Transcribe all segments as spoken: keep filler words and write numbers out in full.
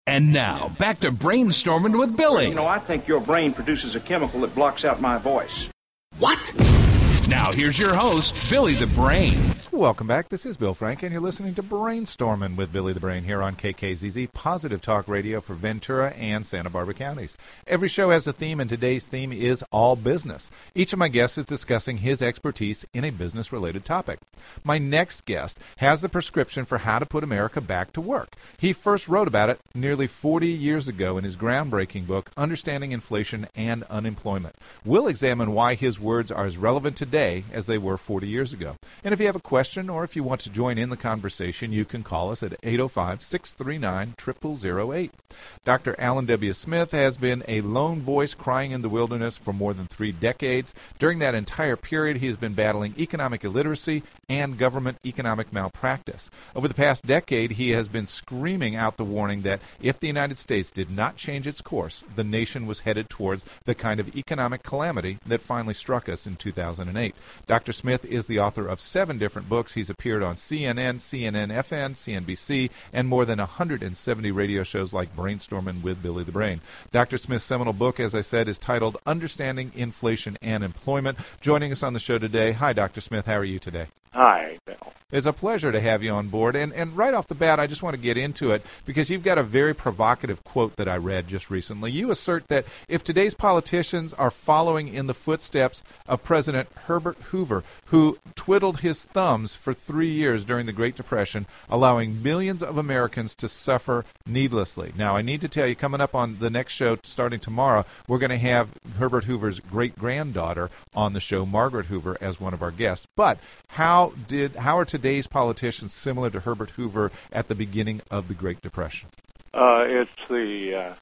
And now, back to Brainstorming with Billy. You know, I think your brain produces a chemical that blocks out my voice. What? Now, here's your host, Billy the Brain. Welcome back. This is Bill Frank, and you're listening to Brainstorming with Billy the Brain here on K K Z Z, Positive Talk Radio for Ventura and Santa Barbara counties. Every show has a theme, and today's theme is all business. Each of my guests is discussing his expertise in a business-related topic. My next guest has the prescription for how to put America back to work. He first wrote about it nearly forty years ago in his groundbreaking book, Understanding Inflation and Unemployment. We'll examine why his words are as relevant today as they were forty years ago. And if you have a question or if you want to join in the conversation, you can call us at eight oh five, six three nine, zero zero zero eight. Doctor Alan W. Smith has been a lone voice crying in the wilderness for more than three decades. During that entire period, he has been battling economic illiteracy and government economic malpractice. Over the past decade, he has been screaming out the warning that if the United States did not change its course, the nation was headed towards the kind of economic calamity that finally struck us in two thousand eight. Doctor Smith is the author of seven different books. He's appeared on C N N, C N N F N, C N B C, and more than one hundred seventy radio shows like Brainstorming with Billy the Brain. Doctor Smith's seminal book, as I said, is titled Understanding Inflation and Employment. Joining us on the show today, hi, Doctor Smith. How are you today? Hi, Bill. It's a pleasure to have you on board. And, and right off the bat, I just want to get into it because you've got a very provocative quote that I read just recently. You assert that if today's politicians are following in the footsteps of President Herbert Hoover, who twiddled his thumbs for three years during the Great Depression, allowing millions of Americans to suffer needlessly. Now, I need to tell you, coming up on the next show starting tomorrow, we're going to have Herbert Hoover's great-granddaughter on the show, Margaret Hoover, as one of our guests. But how did how are today's politicians similar to Herbert Hoover at the beginning of the Great Depression? Uh, it's the uh,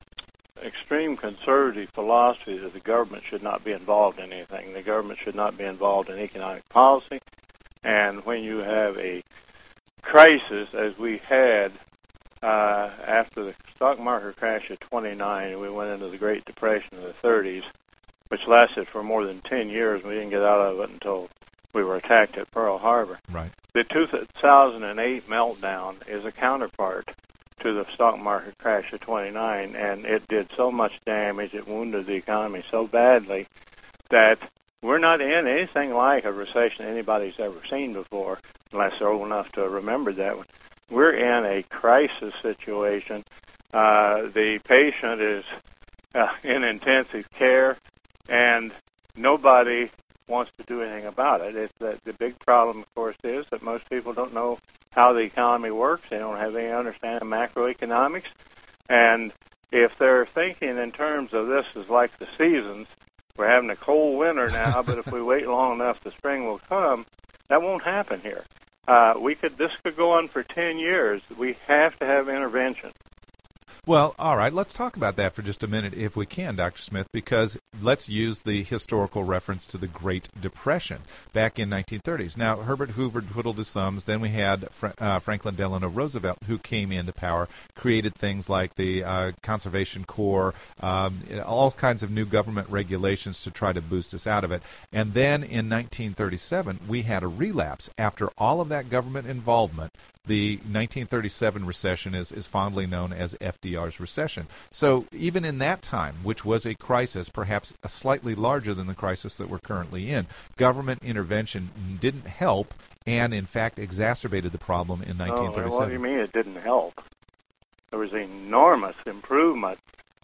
extreme conservative philosophy that the government should not be involved in anything. The government should not be involved in economic policy. And when you have a crisis, as we had uh, after the stock market crash of twenty-nine, and we went into the Great Depression in the thirties, which lasted for more than ten years. We didn't get out of it until we were attacked at Pearl Harbor. Right. The two thousand eight meltdown is a counterpart to the stock market crash of twenty-nine, and it did so much damage, it wounded the economy so badly that we're not in anything like a recession anybody's ever seen before, unless they're old enough to remember that one. We're in a crisis situation. Uh, the patient is uh, in intensive care, and nobody wants to do anything about it. It's that the big problem, of course, is that most people don't know how the economy works. They don't have any understanding of macroeconomics. And if they're thinking in terms of this is like the seasons, we're having a cold winter now, but if we wait long enough, the spring will come. That won't happen here. Uh, we could this could go on for ten years. We have to have intervention. Well, all right, let's talk about that for just a minute if we can, Doctor Smith, because let's use the historical reference to the Great Depression back in nineteen thirties. Now, Herbert Hoover twiddled his thumbs. Then we had Fra- uh, Franklin Delano Roosevelt, who came into power, created things like the uh, Conservation Corps, um, all kinds of new government regulations to try to boost us out of it. And then in nineteen thirty-seven, we had a relapse. After all of that government involvement, the nineteen thirty-seven recession is, is fondly known as F D R's recession. So even in that time, which was a crisis, perhaps a slightly larger than the crisis that we're currently in, government intervention didn't help and, in fact, exacerbated the problem in nineteen thirty-seven. Oh, what do you mean it didn't help? There was enormous improvement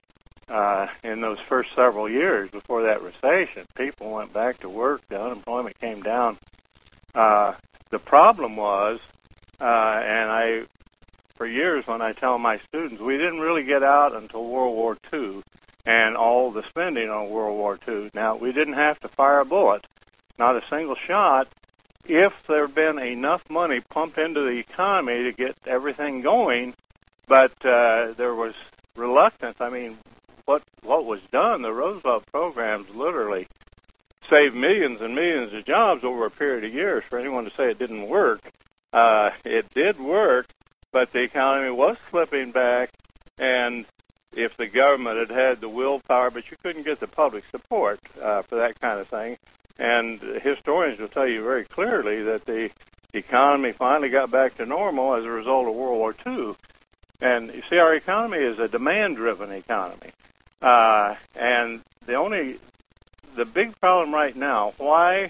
uh, in those first several years before that recession. People went back to work. The unemployment came down. Uh, the problem was Uh, and I, for years when I tell my students, we didn't really get out until World War Two and all the spending on World War Two. Now, we didn't have to fire a bullet, not a single shot, if there had been enough money pumped into the economy to get everything going, but uh, there was reluctance. I mean, what what was done, the Roosevelt programs literally saved millions and millions of jobs over a period of years. For anyone to say it didn't work, Uh, it did work, but the economy was slipping back, and if the government had had the willpower, but you couldn't get the public support uh, for that kind of thing. And historians will tell you very clearly that the economy finally got back to normal as a result of World War Two. And you see, our economy is a demand-driven economy. Uh, and the only, the big problem right now, why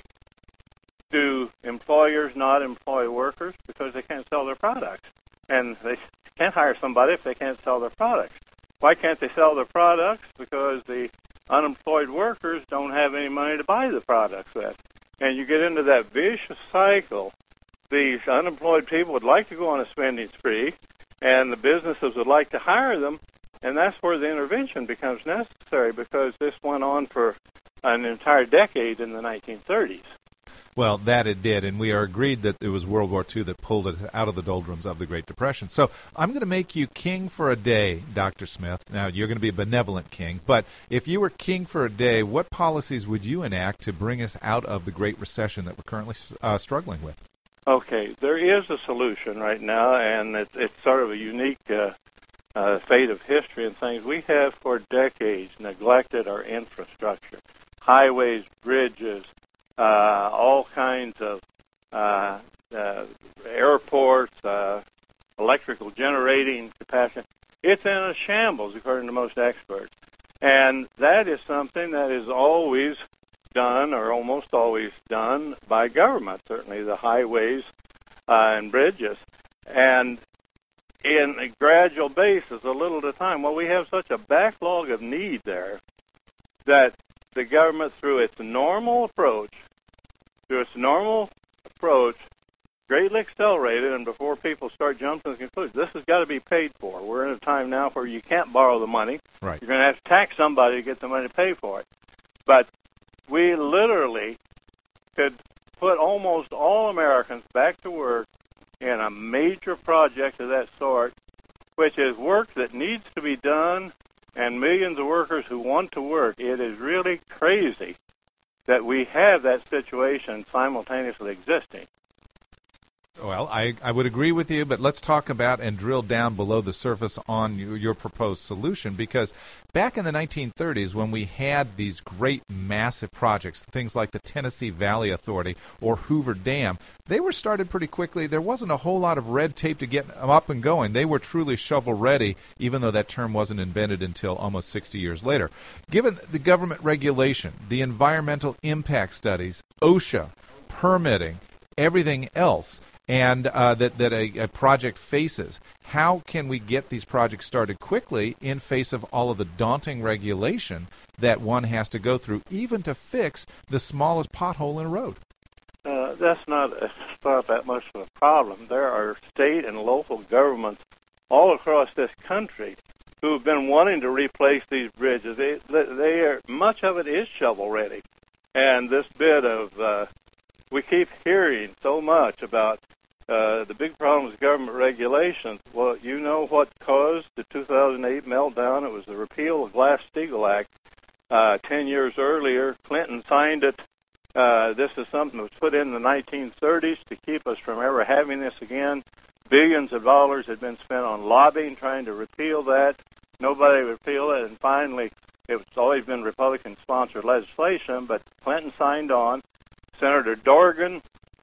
do employers not employ workers? Because they can't sell their products. And they can't hire somebody if they can't sell their products. Why can't they sell their products? Because the unemployed workers don't have any money to buy the products with. And you get into that vicious cycle. These unemployed people would like to go on a spending spree, and the businesses would like to hire them, and that's where the intervention becomes necessary, because this went on for an entire decade in the nineteen thirties. Well, that it did, and we are agreed that it was World War Two that pulled it out of the doldrums of the Great Depression. So I'm going to make you king for a day, Doctor Smith. Now, you're going to be a benevolent king, but if you were king for a day, what policies would you enact to bring us out of the Great Recession that we're currently uh, struggling with? Okay, there is a solution right now, and it's, it's sort of a unique uh, uh, fate of history and things. We have for decades neglected our infrastructure, highways, bridges, uh, all kinds of uh, uh, airports, uh, electrical generating capacity. It's in a shambles, according to most experts. And that is something that is always done, or almost always done, by government, certainly the highways uh, and bridges. And in a gradual basis, a little at a time, well, we have such a backlog of need there that the government, through its normal approach, through its normal approach, greatly accelerated, and before people start jumping to the conclusion, this has got to be paid for. We're in a time now where you can't borrow the money. Right. You're going to have to tax somebody to get the money to pay for it. But we literally could put almost all Americans back to work in a major project of that sort, which is work that needs to be done, and millions of workers who want to work. It is really crazy that we have that situation simultaneously existing. Well, I, I would agree with you, but let's talk about and drill down below the surface on your, your proposed solution, because back in the nineteen thirties, when we had these great massive projects, things like the Tennessee Valley Authority or Hoover Dam, they were started pretty quickly. There wasn't a whole lot of red tape to get them up and going. They were truly shovel-ready, even though that term wasn't invented until almost sixty years later. Given the government regulation, the environmental impact studies, OSHA, permitting, everything else, and uh, that, that a, a project faces, how can we get these projects started quickly in face of all of the daunting regulation that one has to go through, even to fix the smallest pothole in a road? Uh, that's not, it's not that much of a problem. There are state and local governments all across this country who have been wanting to replace these bridges. They, they are, much of it is shovel-ready. And this bit of, uh, we keep hearing so much about uh, the big problems with government regulations. Well, you know what caused the two thousand eight meltdown? It was the repeal of the Glass-Steagall Act. Uh, ten years earlier, Clinton signed it. Uh, this is something that was put in the nineteen thirties to keep us from ever having this again. Billions of dollars had been spent on lobbying, trying to repeal that. Nobody would repeal it, and finally, it's always been Republican-sponsored legislation, but Clinton signed on. Senator Dorgan,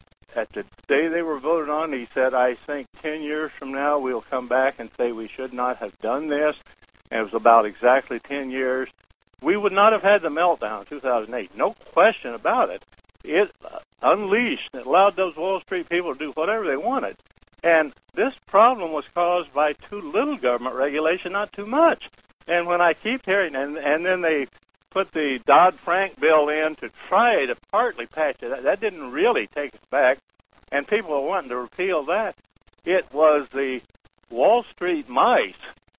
at the day they were voted on, he said, I think ten years from now we'll come back and say we should not have done this. And it was about exactly ten years. We would not have had the meltdown in two thousand eight. No question about it. It unleashed, it allowed those Wall Street people to do whatever they wanted. And this problem was caused by too little government regulation, not too much. And when I keep hearing, and, and then they put the Dodd-Frank bill in to try to partly patch it. That, that didn't really take us back, and people were wanting to repeal that. It was the Wall Street mice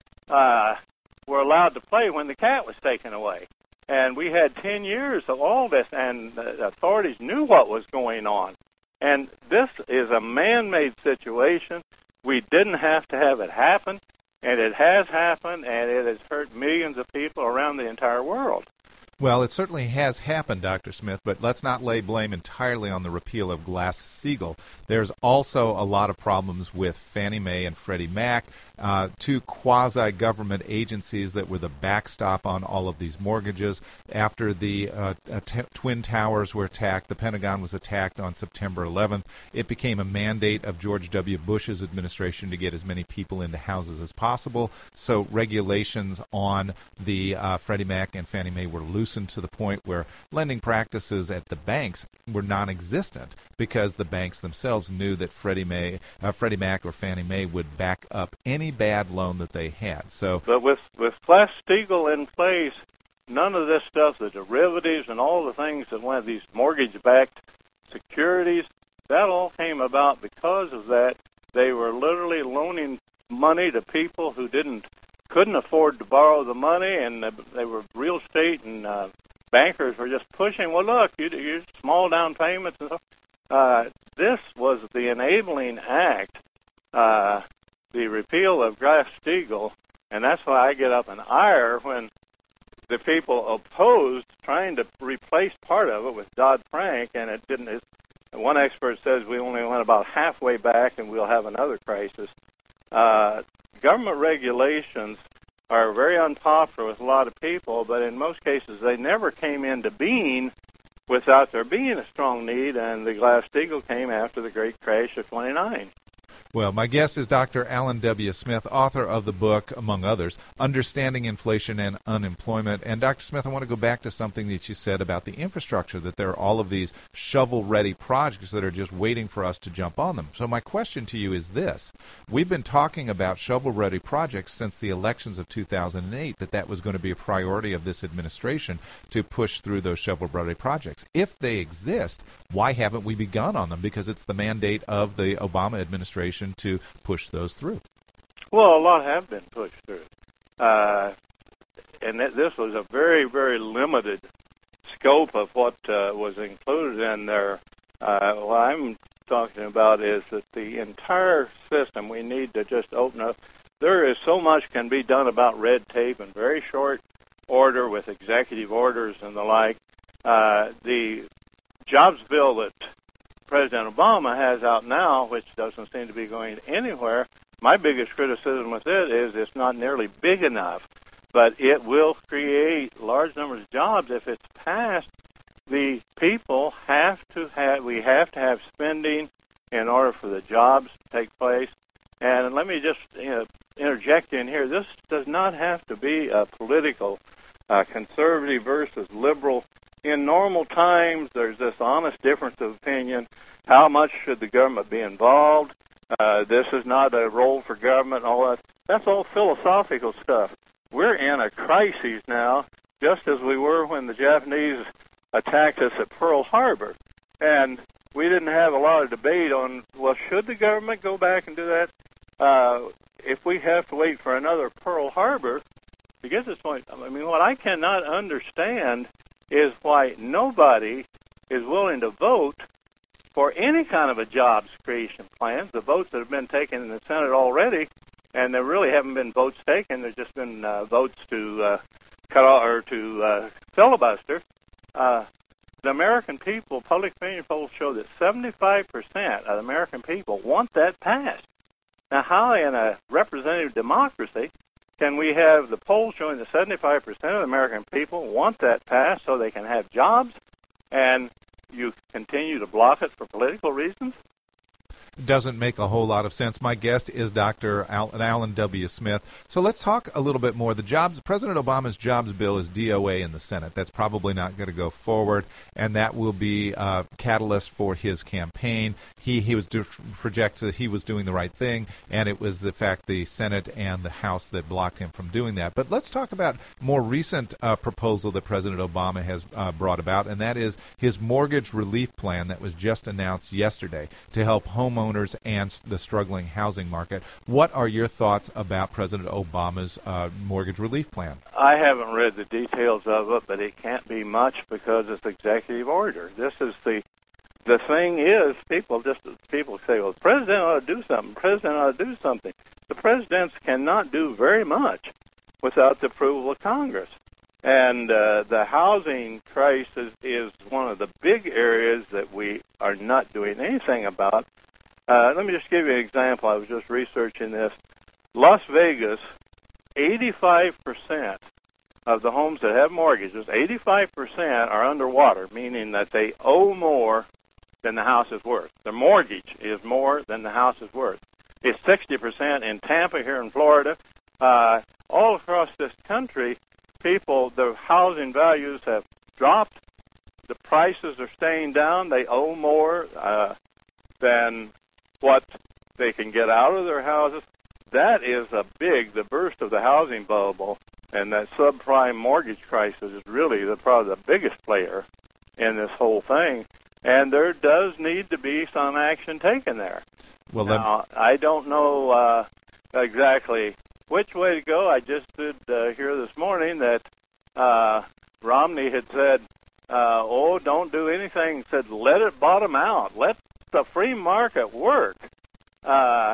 uh, were allowed to play when the cat was taken away. And we had ten years of all this, and the authorities knew what was going on. And this is a man-made situation. We didn't have to have it happen, and it has happened, and it has hurt millions of people around the entire world. Well, it certainly has happened, Doctor Smith, but let's not lay blame entirely on the repeal of Glass-Steagall. There's also a lot of problems with Fannie Mae and Freddie Mac. uh, two quasi-government agencies that were the backstop on all of these mortgages. After the uh, t- Twin Towers were attacked, the Pentagon was attacked on September eleventh, it became a mandate of George W. Bush's administration to get as many people into houses as possible. So regulations on the uh, Freddie Mac and Fannie Mae were loosened to the point where lending practices at the banks were non-existent because the banks themselves knew that Freddie Mae, uh, Freddie Mac or Fannie Mae would back up any bad loan that they had. So, but with with Glass-Steagall in place, none of this stuff, the derivatives and all the things that went, these mortgage-backed securities, that all came about because of that. They were literally loaning money to people who didn't couldn't afford to borrow the money, and they were real estate and uh, bankers were just pushing. Well, look, you you small down payments and stuff. Uh, this was the enabling act, uh, the repeal of Glass-Steagall, and that's why I get up in ire when the people opposed trying to replace part of it with Dodd-Frank, and it didn't. It, one expert says we only went about halfway back, and we'll have another crisis. Uh, government regulations are very unpopular with a lot of people, but in most cases they never came into being without there being a strong need, and the Glass-Steagall came after the great crash of twenty-nine. Well, my guest is Doctor Alan W. Smith, author of the book, among others, Understanding Inflation and Unemployment. And Doctor Smith, I want to go back to something that you said about the infrastructure, that there are all of these shovel-ready projects that are just waiting for us to jump on them. So my question to you is this. We've been talking about shovel-ready projects since the elections of two thousand eight, that that was going to be a priority of this administration to push through those shovel-ready projects. If they exist, why haven't we begun on them? Because it's the mandate of the Obama administration to push those through. Well, a lot have been pushed through. Uh, and th- this was a very, very limited scope of what uh, was included in there. Uh, what I'm talking about is that the entire system, we need to just open up. There is so much can be done about red tape in very short order with executive orders and the like. Uh, the jobs bill that President Obama has out now, which doesn't seem to be going anywhere, my biggest criticism with it is it's not nearly big enough, but it will create large numbers of jobs if it's passed. The people have to have, we have to have spending in order for the jobs to take place. And let me just you know, interject in here, this does not have to be a political uh, conservative versus liberal. In normal times, there's this honest difference of opinion. How much should the government be involved? Uh, this is not a role for government and all that. That's all philosophical stuff. We're in a crisis now, just as we were when the Japanese attacked us at Pearl Harbor. And we didn't have a lot of debate on, well, should the government go back and do that? Uh, if we have to wait for another Pearl Harbor to get to this point, I mean, what I cannot understand is why nobody is willing to vote for any kind of a jobs creation plan. The votes that have been taken in the Senate already, and there really haven't been votes taken. There's just been uh, votes to uh, cut off or to uh, filibuster. Uh, the American people, public opinion polls show that seventy-five percent of the American people want that passed. Now, how in a representative democracy can we have the polls showing that seventy-five percent of the American people want that passed so they can have jobs, and you continue to block it for political reasons? Doesn't make a whole lot of sense. My guest is Doctor Alan W. Smith. So let's talk a little bit more. The jobs, President Obama's jobs bill is D O A in the Senate. That's probably not going to go forward, and that will be a catalyst for his campaign. He he was do, projects that he was doing the right thing, and it was the fact the Senate and the House that blocked him from doing that. But let's talk about more recent uh, proposal that President Obama has uh, brought about, and that is his mortgage relief plan that was just announced yesterday to help homeowners and the struggling housing market. What are your thoughts about President Obama's uh, mortgage relief plan? I haven't read the details of it, but it can't be much because it's executive order. This is the the thing is, people just people say, well, the president ought to do something. The president ought to do something. The presidents cannot do very much without the approval of Congress. And uh, the housing crisis is one of the big areas that we are not doing anything about. Uh, let me just give you an example. I was just researching this. Las Vegas, eighty-five percent of the homes that have mortgages, eighty-five percent are underwater, meaning that they owe more than the house is worth. The mortgage is more than the house is worth. It's sixty percent in Tampa here in Florida. Uh, all across this country, people, the housing values have dropped. The prices are staying down. They owe more uh, than what they can get out of their houses. That is a big, the burst of the housing bubble, and that subprime mortgage crisis is really the, probably the biggest player in this whole thing. And there does need to be some action taken there. Well, now, I don't know uh, exactly which way to go. I just did uh, hear this morning that uh, Romney had said, uh, oh, don't do anything. He said, let it bottom out. Let the free market work. Uh,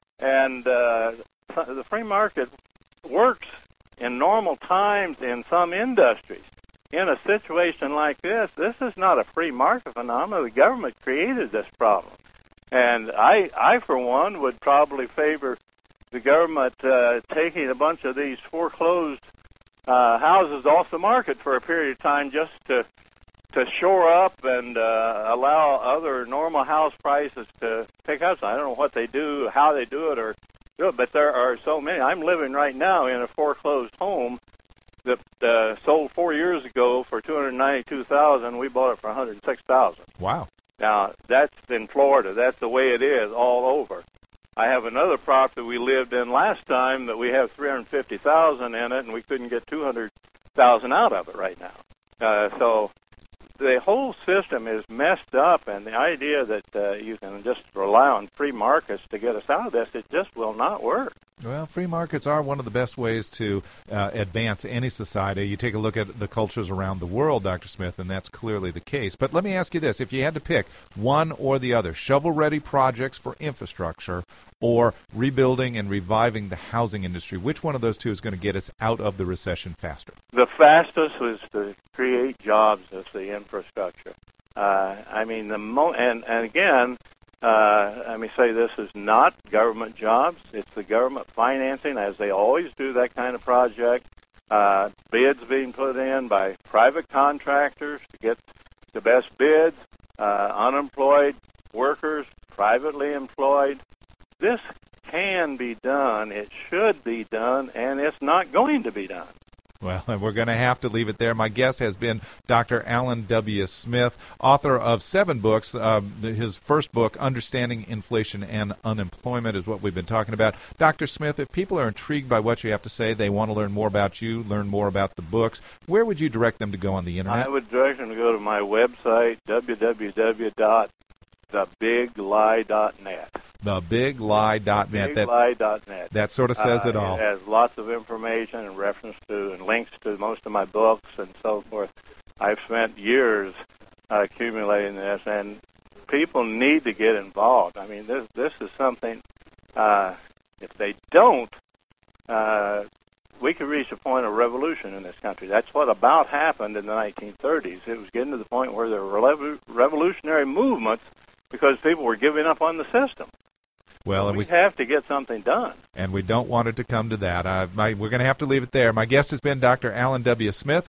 and uh, the free market works in normal times in some industries. In a situation like this, this is not a free market phenomenon. The government created this problem. And I, I for one, would probably favor the government uh, taking a bunch of these foreclosed uh, houses off the market for a period of time just to to shore up and uh, allow other normal house prices to pick up. I don't know what they do, how they do it, or do it, but there are so many. I'm living right now in a foreclosed home that uh, sold four years ago for two hundred ninety-two thousand dollars. We bought it for one hundred six thousand dollars. Wow. Now, that's in Florida. That's the way it is all over. I have another property we lived in last time that we have three hundred fifty thousand dollars in it, and we couldn't get two hundred thousand dollars out of it right now. Uh, so the whole system is messed up, and the idea that uh, you can just rely on free markets to get us out of this, it just will not work. Well, free markets are one of the best ways to uh, advance any society. You take a look at the cultures around the world, Doctor Smith, and that's clearly the case. But let me ask you this. If you had to pick one or the other, shovel-ready projects for infrastructure or rebuilding and reviving the housing industry, which one of those two is going to get us out of the recession faster? The fastest was to create jobs as the infrastructure. Uh, I mean, the mo- and, and again, Uh, let me say this is not government jobs. It's the government financing, as they always do that kind of project. Uh, bids being put in by private contractors to get the best bids, uh, unemployed workers, privately employed. This can be done. It should be done, and it's not going to be done. Well, we're going to have to leave it there. My guest has been Doctor Alan W. Smith, author of seven books. Um, his first book, Understanding Inflation and Unemployment, is what we've been talking about. Doctor Smith, if people are intrigued by what you have to say, they want to learn more about you, learn more about the books, where would you direct them to go on the Internet? I would direct them to go to my website, w w w dot the big lie dot net. the big lie dot net. the big lie dot net. That sort of says uh, it all. It has lots of information and reference to and links to most of my books and so forth. I've spent years uh, accumulating this, and people need to get involved. I mean, this this is something, uh, if they don't, uh, we could reach a point of revolution in this country. That's what about happened in the nineteen thirties. It was getting to the point where there were revo- revolutionary movements because people were giving up on the system. Well, so and we, we have to get something done. And we don't want it to come to that. Uh, my, we're going to have to leave it there. My guest has been Doctor Alan W. Smith,